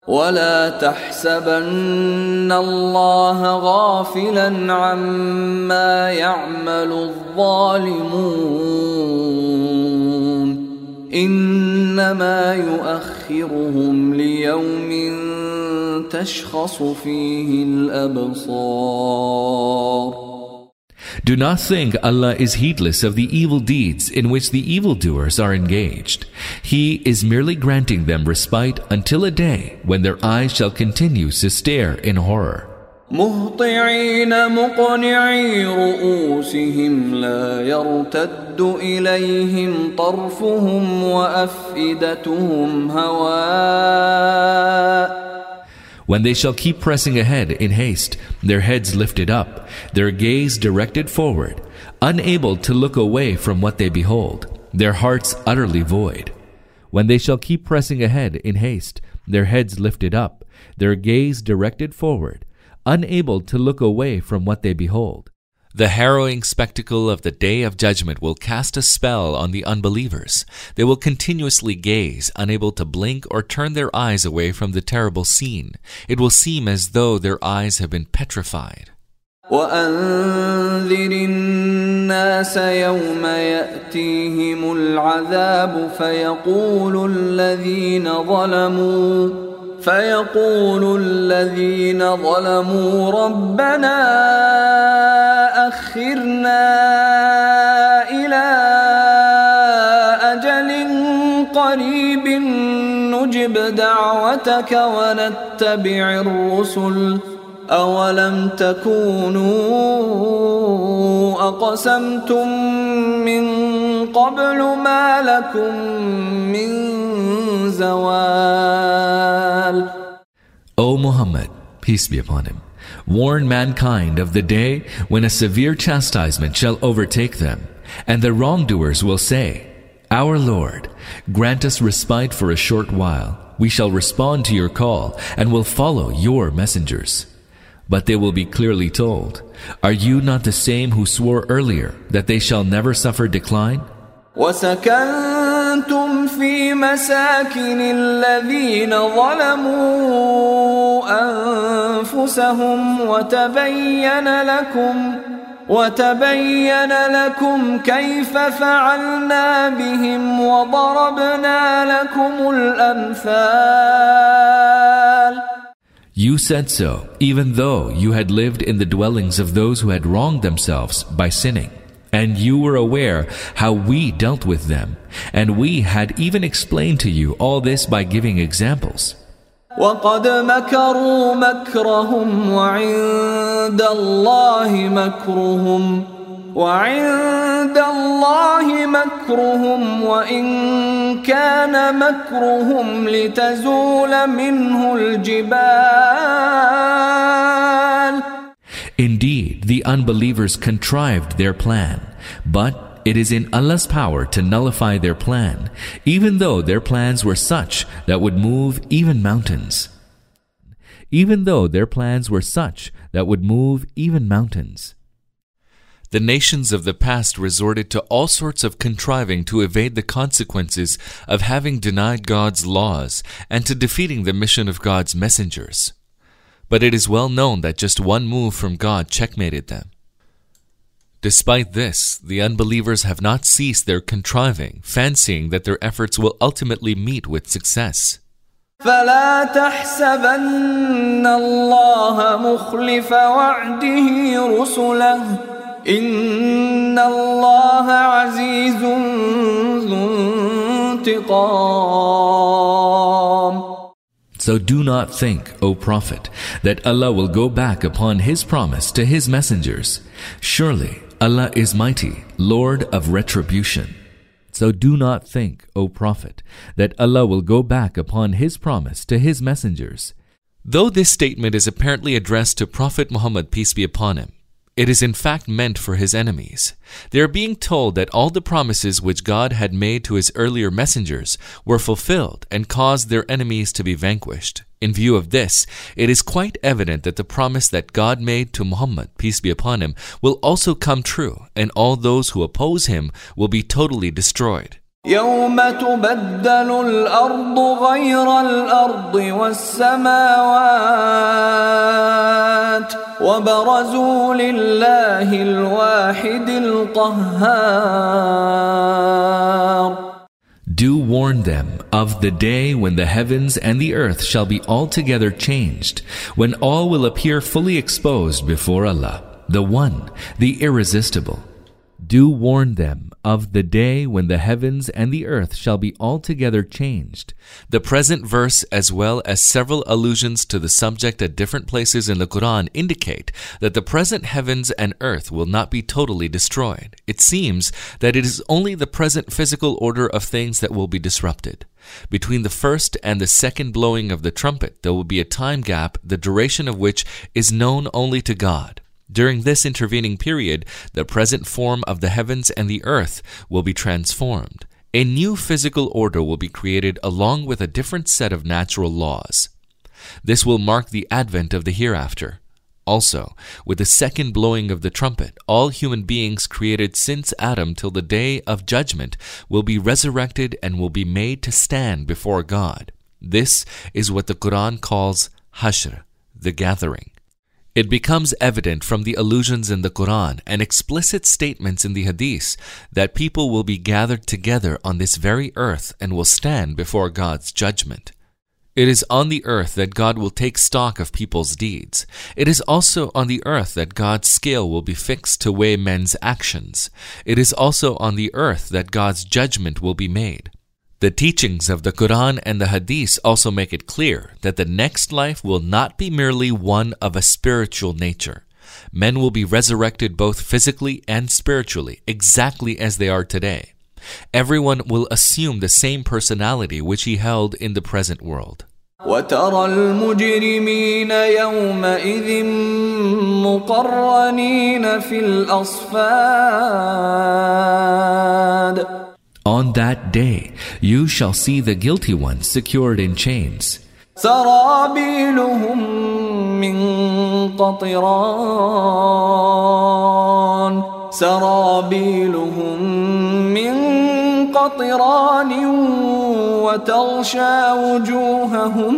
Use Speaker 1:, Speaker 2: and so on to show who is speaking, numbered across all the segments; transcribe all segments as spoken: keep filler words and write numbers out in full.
Speaker 1: ولا تحسبن الله غافلا عما يعمل الظالمون إنما يؤخرهم ليوم تشخص فيه الأبصار.
Speaker 2: Do not think Allah is heedless of the evil deeds in which the evildoers are engaged. He is merely granting them respite until a day when their eyes shall continue to stare in horror.
Speaker 1: مهطعين مقنعي رؤوسهم لا يرتد إليهم طرفهم وأفئدتهم هواء.
Speaker 2: When they shall keep pressing ahead in haste, their heads lifted up, their gaze directed forward, unable to look away from what they behold, their hearts utterly void. When they shall keep pressing ahead in haste, their heads lifted up, their gaze directed forward, unable to look away from what they behold. The harrowing spectacle of the Day of Judgment will cast a spell on the unbelievers. They will continuously gaze, unable to blink or turn their eyes away from the terrible scene. It will seem as though their eyes have been petrified.
Speaker 1: وأنذر الناس يوم يأتيهم العذاب فيقول الذين ظلموا فيقول الذين ظلموا ربنا أخرنا إلى أجل قريب نجب دعوتك ونتبع الرسل أولم تكونوا أقسمتم من قبل ما لكم من زوال.
Speaker 2: O Muhammad, peace be upon him, warn mankind of the day when a severe chastisement shall overtake them, and the wrongdoers will say, Our Lord, grant us respite for a short while. We shall respond to your call and will follow your messengers. But they will be clearly told, Are you not the same who swore earlier that they shall never suffer decline?
Speaker 1: وَسَكَنْتُمْ فِي مَسَاكِنِ الَّذِينَ ظَلَمُوا أَنفُسَهُمْ وَتَبَيَّنَ لَكُمْ وَتَبَيَّنَ لَكُمْ كَيْفَ فَعَلْنَا بِهِمْ وَضَرَبْنَا لَكُمُ الْأَمْثَالَ.
Speaker 2: You said so, even though you had lived in the dwellings of those who had wronged themselves by sinning. And you were aware how we dealt with them. And we had even explained to you all this by giving examples.
Speaker 1: وَقَدْ مَكَرُوا مَكْرَهُمْ وَعِندَ اللَّهِ مَكْرُهُمْ وَعِندَ اللَّهِ مَكْرُهُمْ وَإِنْ كَانَ مَكْرُهُمْ لِتَزُولَ مِنْهُ الْجِبَالُ.
Speaker 2: Indeed, the unbelievers contrived their plan, but it is in Allah's power to nullify their plan, even though their plans were such that would move even mountains. Even though their plans were such that would move even mountains. The nations of the past resorted to all sorts of contriving to evade the consequences of having denied God's laws and to defeating the mission of God's messengers. But it is well known that just one move from God checkmated them. Despite this, the unbelievers have not ceased their contriving, fancying that their efforts will ultimately meet with success.
Speaker 1: فلا تحسبن الله مخلف وعده رسله إن الله عزيز ذو انتقام.
Speaker 2: So do not think, O Prophet, that Allah will go back upon His promise to His messengers. Surely Allah is mighty, Lord of retribution. So do not think, O Prophet, that Allah will go back upon His promise to His messengers. Though this statement is apparently addressed to Prophet Muhammad, peace be upon him, it is in fact meant for his enemies. They are being told that all the promises which God had made to his earlier messengers were fulfilled and caused their enemies to be vanquished. In view of this, it is quite evident that the promise that God made to Muhammad, peace be upon him, will also come true, and all those who oppose him will be totally destroyed.
Speaker 1: يوم تبدل الأرض غير الأرض والسماوات وبرزوا لله الواحد القهار.
Speaker 2: Do warn them of the day when the heavens and the earth shall be altogether changed, when all will appear fully exposed before Allah, the One, the Irresistible. Do warn them of the day when the heavens and the earth shall be altogether changed. The present verse, as well as several allusions to the subject at different places in the Quran, indicate that the present heavens and earth will not be totally destroyed. It seems that it is only the present physical order of things that will be disrupted. Between the first and the second blowing of the trumpet, there will be a time gap, the duration of which is known only to God. During this intervening period, the present form of the heavens and the earth will be transformed. A new physical order will be created along with a different set of natural laws. This will mark the advent of the hereafter. Also, with the second blowing of the trumpet, all human beings created since Adam till the day of judgment will be resurrected and will be made to stand before God. This is what the Quran calls Hashr, the gathering. It becomes evident from the allusions in the Quran and explicit statements in the Hadith that people will be gathered together on this very earth and will stand before God's judgment. It is on the earth that God will take stock of people's deeds. It is also on the earth that God's scale will be fixed to weigh men's actions. It is also on the earth that God's judgment will be made. The teachings of the Quran and the Hadith also make it clear that the next life will not be merely one of a spiritual nature. Men will be resurrected both physically and spiritually, exactly as they are today. Everyone will assume the same personality which he held in the present world.
Speaker 1: وترى المجرمين يومئذ مقرنين في الأصفاد.
Speaker 2: On that day, you shall see the guilty ones secured in chains.
Speaker 1: سرابيلهم من قطران سرابيلهم من قطران وتغشى وجوههم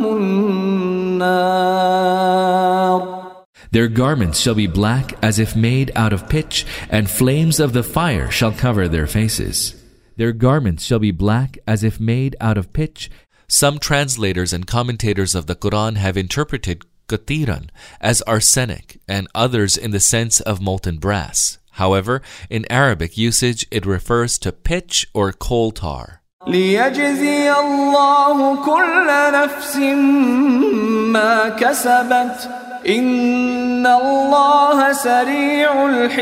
Speaker 1: النار.
Speaker 2: Their garments shall be black as if made out of pitch, and flames of the fire shall cover their faces. Their garments shall be black as if made out of pitch. Some translators and commentators of the Quran have interpreted qatiran as arsenic and others in the sense of molten brass. However, in Arabic usage, it refers to pitch or coal tar.
Speaker 1: ليجزي الله كل نفس ما كسبت إن الله سريع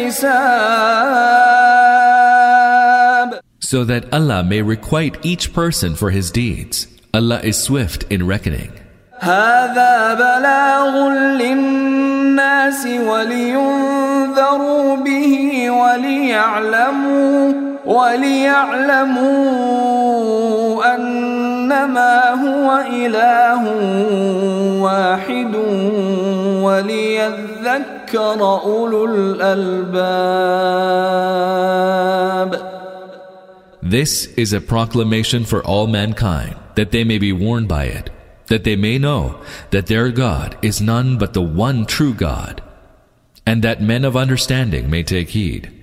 Speaker 1: الحساب.
Speaker 2: So that Allah may requite each person for his deeds. Allah is swift in reckoning.
Speaker 1: هذا بلاغ للناس ولينذروا به وليعلموا وليعلموا أنما هو إله واحد وليذكر أولو الألباب.
Speaker 2: This is a proclamation for all mankind, that they may be warned by it, that they may know that their God is none but the one true God, and that men of understanding may take heed.